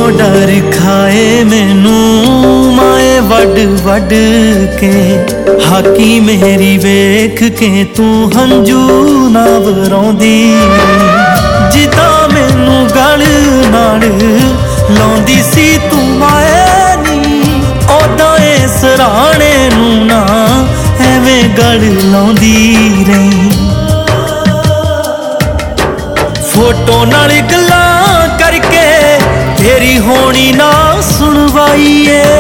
डर खाए मैनू माए वड वड के, हाकी मेरी वेख के तू हंजू ना वराउंदी। जिदा मैनू गल नाल लाउंदी सी तू माए नी, ओदा ए सराणे नू ना एवें गल लाउंदी रही। फोटो नाल गल्लां करके तेरी होनी ना सुनवाई है,